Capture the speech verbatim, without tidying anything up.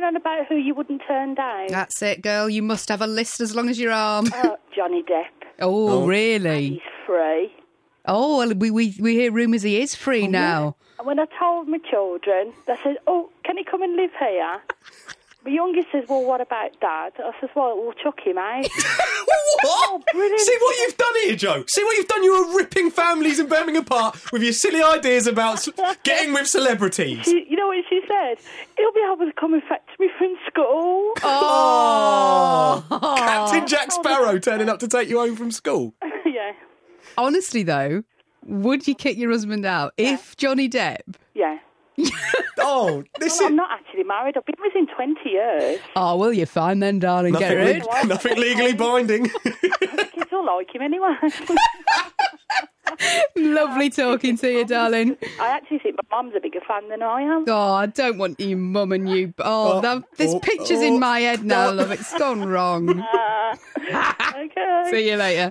going on about who you wouldn't turn down. That's it, girl. You must have a list as long as your arm. Uh, Johnny Depp. Oh, Oh. really? He's free. Oh, well, we, we, we hear rumours he is free now. And when I told my children, they said, oh, can he come and live here? My youngest says, well, what about Dad? I says, well, we'll chuck him out. What? Oh, brilliant. See what you've done here, Joe. See what you've done. You were ripping families and Birmingham apart with your silly ideas about s- getting with celebrities. She, you know what she said? He'll be able to come and fetch me from school. Oh, Captain Jack Sparrow turning up to take you home from school. Yeah, Honestly, though, would you kick your husband out if Johnny Depp... yeah. Oh, this Well, is I'm not actually married. I've been with him twenty years. Oh, well, you're fine then, darling. nothing, Get rid. le- nothing legally binding. The kids all like him anyway. Lovely talking to you, darling. I actually think my mum's a bigger fan than I am. Oh, I don't want you, mum, and you. Oh, Oh, that, there's oh, pictures oh, in my head now, oh. love. It's gone wrong. Uh, okay. See you later.